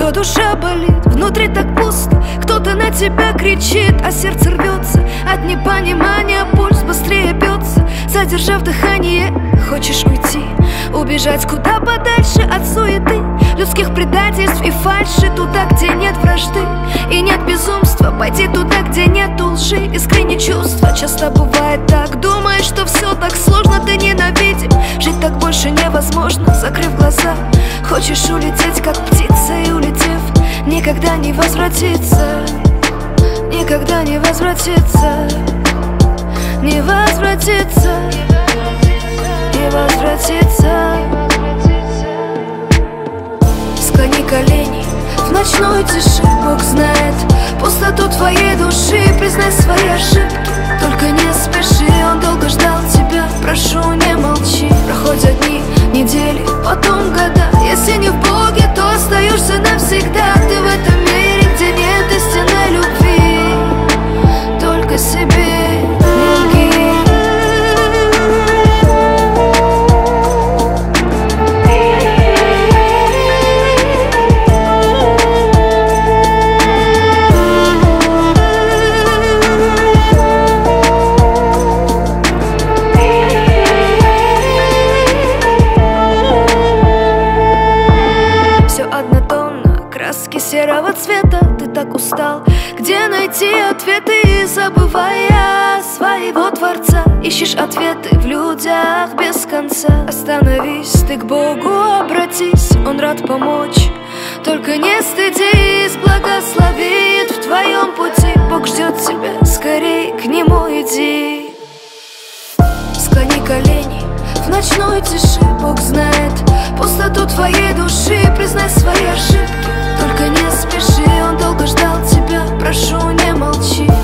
что душа болит, внутри так пусто. Кто-то на тебя кричит, а сердце рвется от непонимания, пульс быстрее бьется. Задержав дыхание, хочешь уйти, убежать куда подальше от суеты, людских предательств и фальши. Туда, где нет вражды и нет безумства, пойти туда, где нет лжи, искренние чувства. Часто бывает так, думаешь, что все так сложно, ты ненавидим. Жить так больше невозможно, закрыв глаза. Хочешь улететь, как птица, и улетев, никогда не возвратиться. Никогда не возвратиться. Не возвратиться. Не возвратиться. Склони колени в ночной тиши, Бог знает пустоту твоей души. Признай свои ошибки, только не спеши. Он долго ждал тебя, прошу, не молчи. Проходят дни, недели, потом года. Если не в Боге, то остаешься навсегда. Ты в этом мире, где нет истинной любви, только себе не лги. Серого цвета, ты так устал. Где найти ответы, забывая своего Творца? Ищешь ответы в людях без конца. Остановись, ты к Богу обратись, Он рад помочь. Только не стыдись, благословит в твоем пути. Бог ждет тебя, скорей к Нему иди. Склони колени в ночной тиши, Бог знает пустоту твоей души. Признай свои ошибки, только не спеши. Он долго ждал тебя, прошу, не молчи.